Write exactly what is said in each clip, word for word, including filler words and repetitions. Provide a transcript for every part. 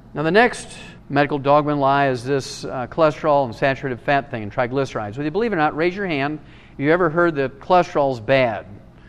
Now the next medical dogma and lie is this uh, cholesterol and saturated fat thing and triglycerides. Whether you believe it or not, raise your hand if you ever heard that cholesterol is bad.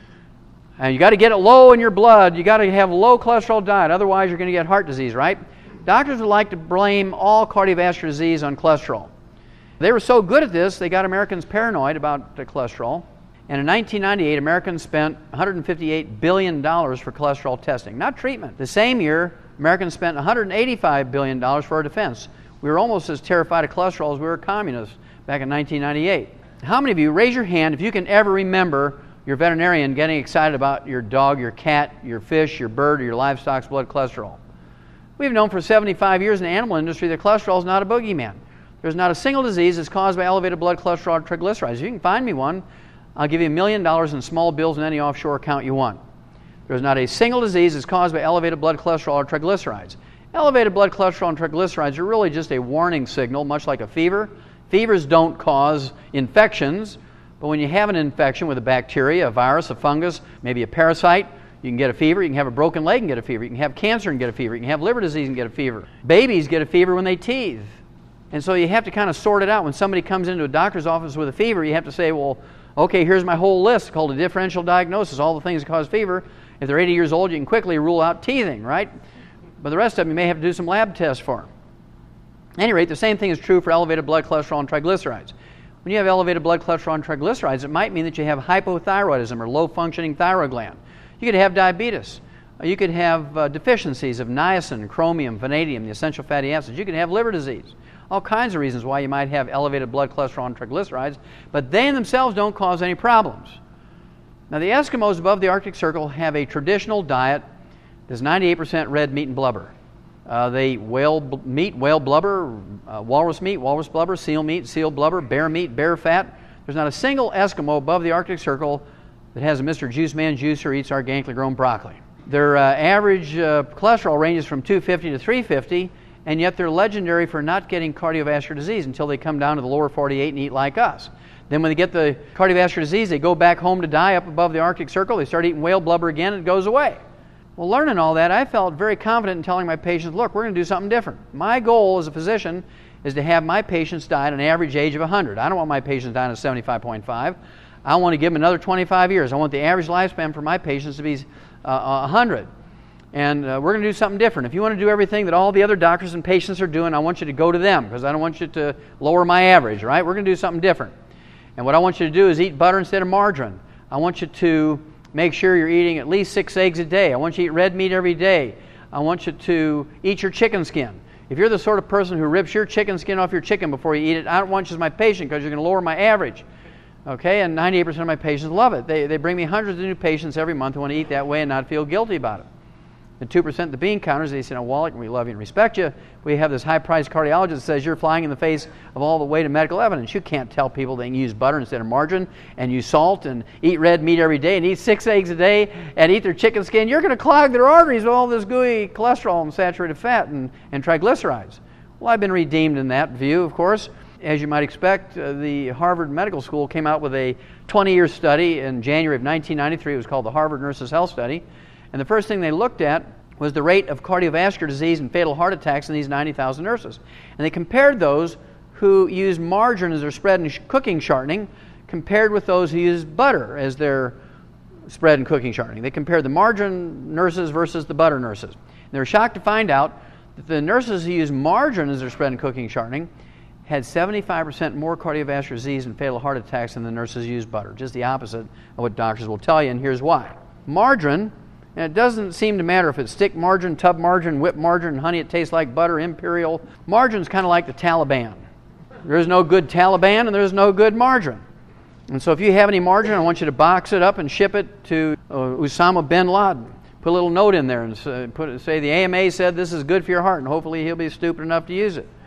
And you got to get it low in your blood. You got to have a low cholesterol diet, otherwise you're going to get heart disease, right? Doctors would like to blame all cardiovascular disease on cholesterol. They were so good at this, they got Americans paranoid about the cholesterol. And in nineteen ninety-eight, Americans spent one hundred fifty-eight billion dollars for cholesterol testing, not treatment. The same year, Americans spent one hundred eighty-five billion dollars for our defense. We were almost as terrified of cholesterol as we were communists back in nineteen ninety-eight. How many of you, raise your hand if you can ever remember your veterinarian getting excited about your dog, your cat, your fish, your bird, or your livestock's blood cholesterol? We've known for seventy-five years in the animal industry that cholesterol is not a boogeyman. There's not a single disease that's caused by elevated blood cholesterol or triglycerides. If you can find me one, I'll give you a million dollars in small bills in any offshore account you want. There's not a single disease that's caused by elevated blood cholesterol or triglycerides. Elevated blood cholesterol and triglycerides are really just a warning signal, much like a fever. Fevers don't cause infections, but when you have an infection with a bacteria, a virus, a fungus, maybe a parasite, you can get a fever. You can have a broken leg and get a fever. You can have cancer and get a fever. You can have liver disease and get a fever. Babies get a fever when they teeth. And so you have to kind of sort it out. When somebody comes into a doctor's office with a fever, you have to say, well, okay, here's my whole list called a differential diagnosis, all the things that cause fever. If they're eighty years old, you can quickly rule out teething, right? But the rest of them, you may have to do some lab tests for. At any rate, the same thing is true for elevated blood cholesterol and triglycerides. When you have elevated blood cholesterol and triglycerides, it might mean that you have hypothyroidism or low-functioning thyroid gland. You could have diabetes. You could have uh, deficiencies of niacin, chromium, vanadium, the essential fatty acids. You could have liver disease. All kinds of reasons why you might have elevated blood cholesterol and triglycerides, but they in themselves don't cause any problems. Now, the Eskimos above the Arctic Circle have a traditional diet that's ninety-eight percent red meat and blubber. Uh, they eat whale b- meat, whale blubber, uh, walrus meat, walrus blubber, seal meat, seal blubber, bear meat, bear fat. There's not a single Eskimo above the Arctic Circle that has a Mister Juice Man juice or eats organically grown broccoli. Their uh, average uh, cholesterol ranges from two fifty to three fifty, and yet they're legendary for not getting cardiovascular disease until they come down to the lower forty-eight and eat like us. Then when they get the cardiovascular disease, they go back home to die up above the Arctic Circle. They start eating whale blubber again, and it goes away. Well, learning all that, I felt very confident in telling my patients, look, we're going to do something different. My goal as a physician is to have my patients die at an average age of one hundred. I don't want my patients dying at seventy-five point five. I want to give them another twenty-five years. I want the average lifespan for my patients to be uh, one hundred. And uh, we're going to do something different. If you want to do everything that all the other doctors and patients are doing, I want you to go to them because I don't want you to lower my average, right? We're going to do something different. And what I want you to do is eat butter instead of margarine. I want you to make sure you're eating at least six eggs a day. I want you to eat red meat every day. I want you to eat your chicken skin. If you're the sort of person who rips your chicken skin off your chicken before you eat it, I don't want you as my patient because you're going to lower my average. Okay, and ninety-eight percent of my patients love it. They, they bring me hundreds of new patients every month who want to eat that way and not feel guilty about it. The two percent the bean counters, they say, now, Wallach, we love you and respect you. We have this high-priced cardiologist that says you're flying in the face of all the weight of medical evidence. You can't tell people they can use butter instead of margarine and use salt and eat red meat every day and eat six eggs a day and eat their chicken skin. You're going to clog their arteries with all this gooey cholesterol and saturated fat and, and triglycerides. Well, I've been redeemed in that view, of course. As you might expect, uh, the Harvard Medical School came out with a twenty-year study in January of nineteen ninety-three. It was called the Harvard Nurses Health Study. And the first thing they looked at was the rate of cardiovascular disease and fatal heart attacks in these ninety thousand nurses. And they compared those who used margarine as their spread and sh- cooking shortening compared with those who used butter as their spread and cooking shortening. They compared the margarine nurses versus the butter nurses. And they were shocked to find out that the nurses who used margarine as their spread and cooking shortening had seventy-five percent more cardiovascular disease and fatal heart attacks than the nurses who used butter. Just the opposite of what doctors will tell you, and here's why. Margarine, and it doesn't seem to matter if it's stick margarine, tub margarine, whipped margarine, honey, it tastes like butter, imperial. Margarine's kind of like the Taliban. There's no good Taliban and there's no good margarine. And so if you have any margarine, I want you to box it up and ship it to uh, Osama bin Laden. Put a little note in there and say, put, say the A M A said this is good for your heart, and hopefully he'll be stupid enough to use it.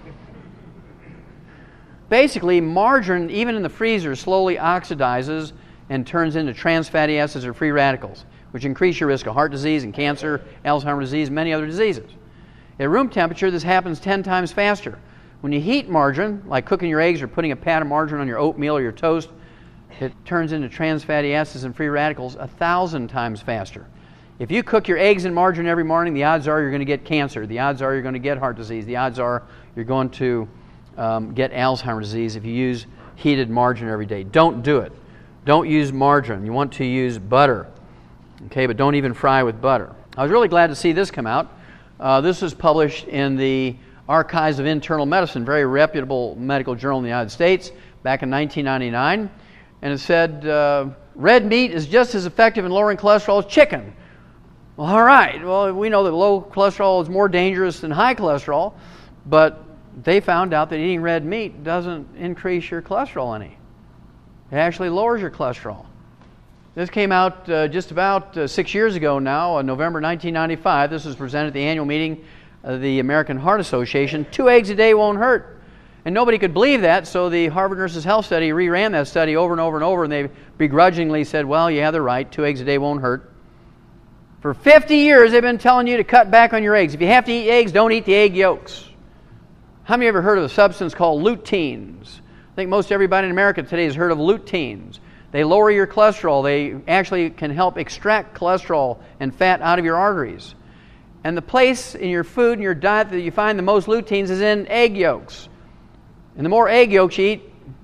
Basically, margarine, even in the freezer, slowly oxidizes and turns into trans fatty acids or free radicals, which increase your risk of heart disease and cancer, Alzheimer's disease, and many other diseases. At room temperature, this happens ten times faster. When you heat margarine, like cooking your eggs or putting a pat of margarine on your oatmeal or your toast, it turns into trans fatty acids and free radicals a thousand times faster. If you cook your eggs in margarine every morning, the odds are you're going to get cancer. The odds are you're going to get heart disease. The odds are you're going to um, get Alzheimer's disease if you use heated margarine every day. Don't do it. Don't use margarine. You want to use butter. Okay, but don't even fry with butter. I was really glad to see this come out. Uh, this was published in the Archives of Internal Medicine, very reputable medical journal in the United States, back in nineteen ninety-nine. And it said, uh, red meat is just as effective in lowering cholesterol as chicken. Well, all right. Well, we know that low cholesterol is more dangerous than high cholesterol, but they found out that eating red meat doesn't increase your cholesterol any. It actually lowers your cholesterol. This came out uh, just about uh, six years ago now, uh, November nineteen ninety-five. This was presented at the annual meeting of the American Heart Association. Two eggs a day won't hurt. And nobody could believe that, so the Harvard Nurses Health Study reran that study over and over and over, and they begrudgingly said, well, yeah, they're right. Two eggs a day won't hurt. For fifty years, they've been telling you to cut back on your eggs. If you have to eat eggs, don't eat the egg yolks. How many of you ever heard of a substance called luteins? I think most everybody in America today has heard of luteins. They lower your cholesterol. They actually can help extract cholesterol and fat out of your arteries. And the place in your food and your diet that you find the most luteins is in egg yolks. And the more egg yolks you eat,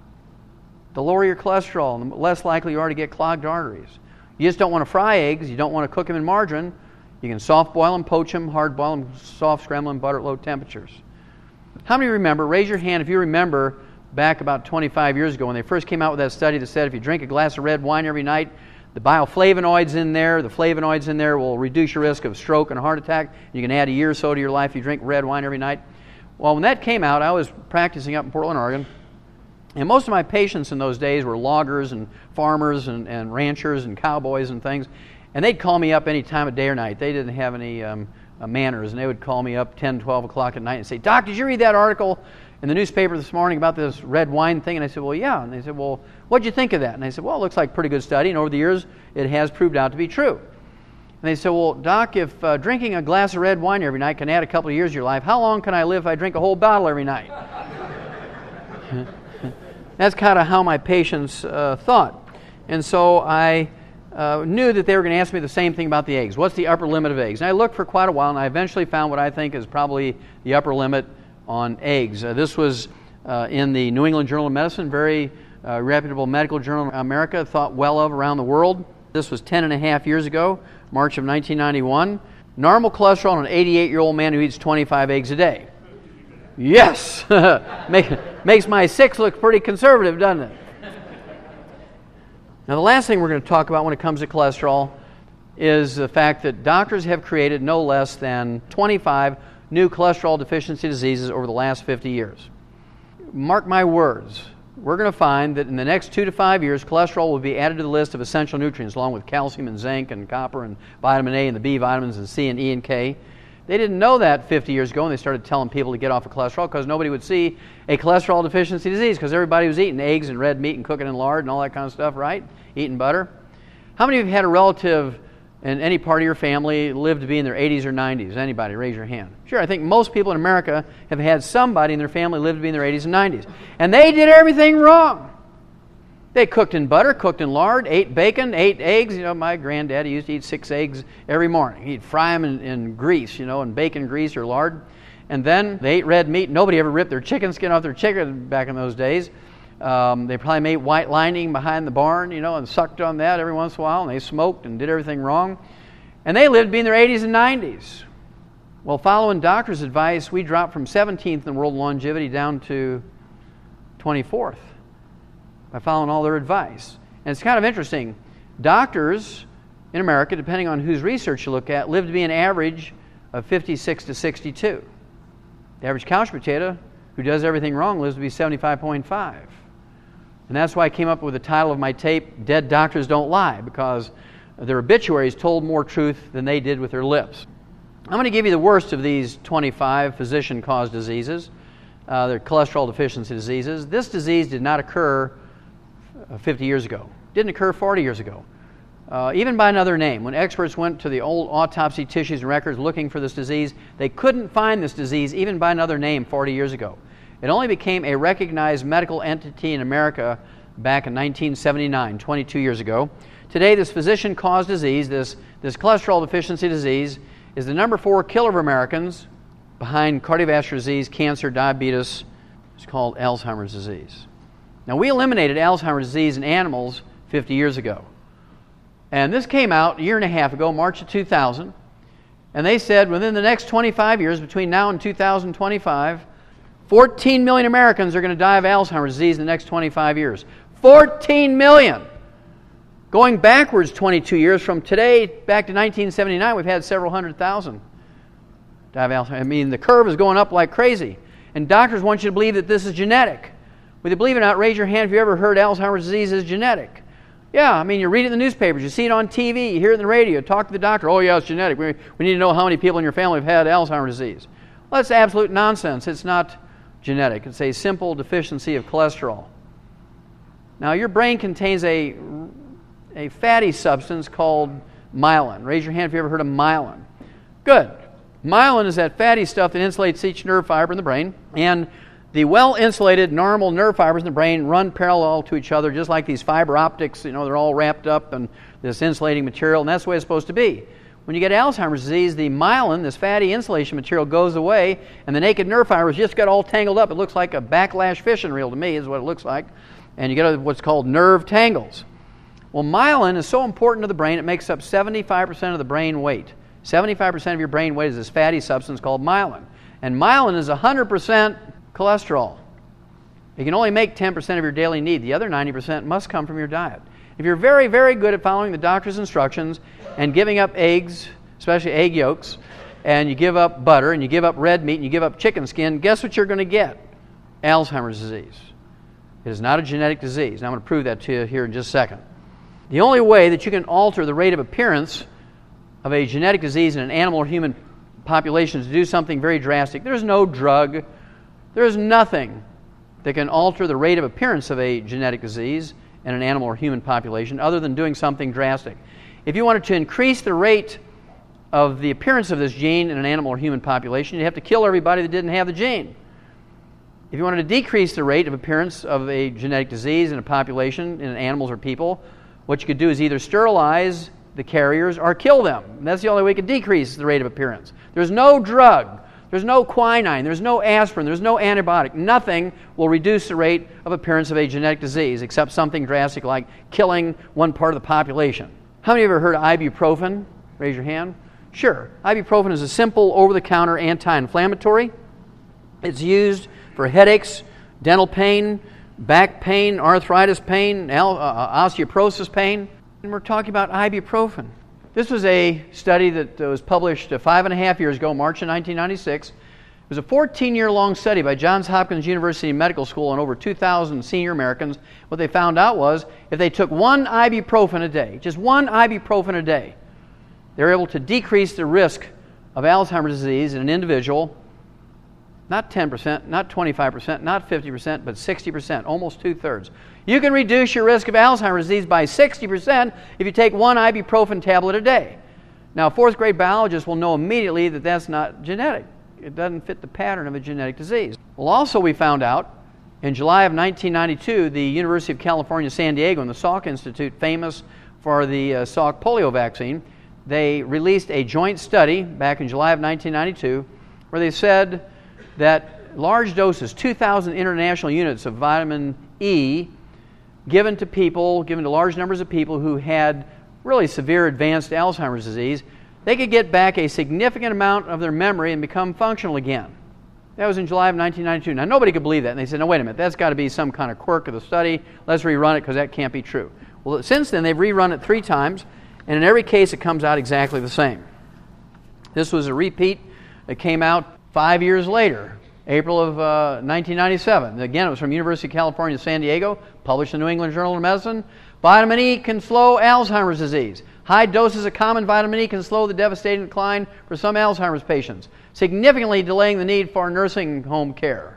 the lower your cholesterol, and the less likely you are to get clogged arteries. You just don't want to fry eggs. You don't want to cook them in margarine. You can soft boil them, poach them, hard boil them, soft scramble them, butter at low temperatures. How many remember, raise your hand if you remember back about twenty-five years ago when they first came out with that study that said if you drink a glass of red wine every night, the bioflavonoids in there, the flavonoids in there will reduce your risk of stroke and a heart attack. You can add a year or so to your life if you drink red wine every night. Well, when that came out, I was practicing up in Portland, Oregon, and most of my patients in those days were loggers and farmers and, and ranchers and cowboys and things, and they'd call me up any time of day or night. They didn't have any um, uh, manners, and they would call me up ten, twelve o'clock at night and say, Doc, did you read that article in the newspaper this morning about this red wine thing? And I said, well, yeah. And they said, well, what'd you think of that? And I said, well, it looks like a pretty good study, and over the years, it has proved out to be true. And they said, well, Doc, if uh, drinking a glass of red wine every night can add a couple of years to your life, how long can I live if I drink a whole bottle every night? That's kind of how my patients uh, thought. And so I uh, knew that they were going to ask me the same thing about the eggs. What's the upper limit of eggs? And I looked for quite a while, and I eventually found what I think is probably the upper limit on eggs. Uh, this was uh, in the New England Journal of Medicine, very uh, reputable medical journal in America, thought well of around the world. This was ten and a half years ago, March of nineteen ninety-one. Normal cholesterol in an eighty-eight-year-old man who eats twenty-five eggs a day. Yes! Make, makes my six look pretty conservative, doesn't it? Now, the last thing we're going to talk about when it comes to cholesterol is the fact that doctors have created no less than twenty-five new cholesterol deficiency diseases over the last fifty years. Mark my words, we're going to find that in the next two to five years, cholesterol will be added to the list of essential nutrients, along with calcium and zinc and copper and vitamin A and the B vitamins and C and E and K. They didn't know that fifty years ago when they started telling people to get off of cholesterol, because nobody would see a cholesterol deficiency disease, because everybody was eating eggs and red meat and cooking in lard and all that kind of stuff, right? Eating butter. How many of you had a relative in any part of your family lived to be in their eighties or nineties? Anybody? Raise your hand. Sure, I think most people in America have had somebody in their family live to be in their eighties and nineties. And they did everything wrong. They cooked in butter, cooked in lard, ate bacon, ate eggs. You know, my granddaddy used to eat six eggs every morning. He'd fry them in, in grease, you know, in bacon grease or lard. And then they ate red meat. Nobody ever ripped their chicken skin off their chicken back in those days. Um, they probably made white lining behind the barn, you know, and sucked on that every once in a while. And they smoked and did everything wrong. And they lived to be in their eighties and nineties. Well, following doctors' advice, we dropped from seventeenth in world longevity down to twenty-fourth. By following all their advice. And it's kind of interesting. Doctors in America, depending on whose research you look at, live to be an average of fifty-six to sixty-two. The average couch potato, who does everything wrong, lives to be seventy-five point five. And that's why I came up with the title of my tape, Dead Doctors Don't Lie, because their obituaries told more truth than they did with their lips. I'm going to give you the worst of these twenty-five physician-caused diseases. Uh, they're cholesterol deficiency diseases. This disease did not occur fifty years ago. Didn't occur forty years ago. Uh, even by another name. When experts went to the old autopsy tissues and records looking for this disease, they couldn't find this disease even by another name forty years ago. It only became a recognized medical entity in America back in nineteen seventy-nine, twenty-two years ago. Today, this physician-caused disease, this, this cholesterol deficiency disease, is the number four killer of Americans behind cardiovascular disease, cancer, diabetes. It's called Alzheimer's disease. Now, we eliminated Alzheimer's disease in animals fifty years ago. And this came out a year and a half ago, March of two thousand. And they said within the next twenty-five years, between now and two thousand twenty-five, fourteen million Americans are going to die of Alzheimer's disease in the next twenty-five years. fourteen million! Going backwards twenty-two years from today back to nineteen seventy-nine, we've had several hundred thousand die of Alzheimer's. I mean, the curve is going up like crazy. And doctors want you to believe that this is genetic. Whether you believe it or not, raise your hand if you ever heard Alzheimer's disease is genetic. Yeah, I mean, you read it in the newspapers, you see it on T V, you hear it in the radio, talk to the doctor. Oh, yeah, it's genetic. We, we need to know how many people in your family have had Alzheimer's disease. Well, that's absolute nonsense. It's not genetic. It's a simple deficiency of cholesterol. Now, your brain contains a, a fatty substance called myelin. Raise your hand if you ever heard of myelin. Good. Myelin is that fatty stuff that insulates each nerve fiber in the brain, and the well-insulated, normal nerve fibers in the brain run parallel to each other, just like these fiber optics. You know, they're all wrapped up in this insulating material, and that's the way it's supposed to be. When you get Alzheimer's disease, the myelin, this fatty insulation material, goes away, and the naked nerve fibers just got all tangled up. It looks like a backlash fishing reel to me, is what it looks like. And you get what's called nerve tangles. Well, myelin is so important to the brain, it makes up seventy-five percent of the brain weight. seventy-five percent of your brain weight is this fatty substance called myelin. And myelin is one hundred percent cholesterol. You can only make ten percent of your daily need. The other ninety percent must come from your diet. If you're very, very good at following the doctor's instructions and giving up eggs, especially egg yolks, and you give up butter, and you give up red meat, and you give up chicken skin, guess what you're going to get? Alzheimer's disease. It is not a genetic disease. And I'm going to prove that to you here in just a second. The only way that you can alter the rate of appearance of a genetic disease in an animal or human population is to do something very drastic. There's no drug. There's nothing that can alter the rate of appearance of a genetic disease in an animal or human population other than doing something drastic. If you wanted to increase the rate of the appearance of this gene in an animal or human population, you'd have to kill everybody that didn't have the gene. If you wanted to decrease the rate of appearance of a genetic disease in a population, in animals or people, what you could do is either sterilize the carriers or kill them. And that's the only way you could decrease the rate of appearance. There's no drug. There's no quinine, there's no aspirin, there's no antibiotic. Nothing will reduce the rate of appearance of a genetic disease except something drastic like killing one part of the population. How many of you have heard of ibuprofen? Raise your hand. Sure. Ibuprofen is a simple over-the-counter anti-inflammatory. It's used for headaches, dental pain, back pain, arthritis pain, uh, osteoporosis pain. And we're talking about ibuprofen. This was a study that was published five and a half years ago, March of nineteen ninety-six. It was a fourteen-year-long study by Johns Hopkins University Medical School on over two thousand senior Americans. What they found out was if they took one ibuprofen a day, just one ibuprofen a day, they were able to decrease the risk of Alzheimer's disease in an individual, not ten percent, not twenty-five percent, not fifty percent, but sixty percent, almost two-thirds. You can reduce your risk of Alzheimer's disease by sixty percent if you take one ibuprofen tablet a day. Now, fourth grade biologists will know immediately that that's not genetic. It doesn't fit the pattern of a genetic disease. Well, also we found out in July of nineteen ninety-two, the University of California, San Diego, and the Salk Institute, famous for the uh, Salk polio vaccine, they released a joint study back in July of nineteen ninety-two where they said that large doses, two thousand international units of vitamin E, given to people, given to large numbers of people who had really severe advanced Alzheimer's disease, they could get back a significant amount of their memory and become functional again. That was in July of nineteen ninety-two. Now, nobody could believe that. And they said, no, wait a minute, that's got to be some kind of quirk of the study. Let's rerun it because that can't be true. Well, since then, they've rerun it three times, and in every case, it comes out exactly the same. This was a repeat that came out five years later, April of uh, nineteen ninety-seven. Again, it was from University of California, San Diego, published in the New England Journal of Medicine. Vitamin E can slow Alzheimer's disease. High doses of common vitamin E can slow the devastating decline for some Alzheimer's patients, significantly delaying the need for nursing home care.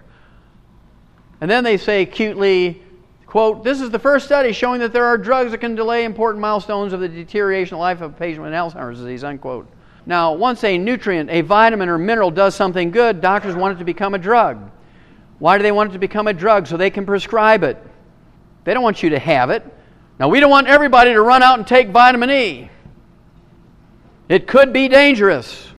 And then they say cutely, quote, this is the first study showing that there are drugs that can delay important milestones of the deterioration of life of a patient with Alzheimer's disease, unquote. Now, once a nutrient, a vitamin or mineral does something good, doctors want it to become a drug. Why do they want it to become a drug? So they can prescribe it. They don't want you to have it. Now, we don't want everybody to run out and take vitamin E. It could be dangerous.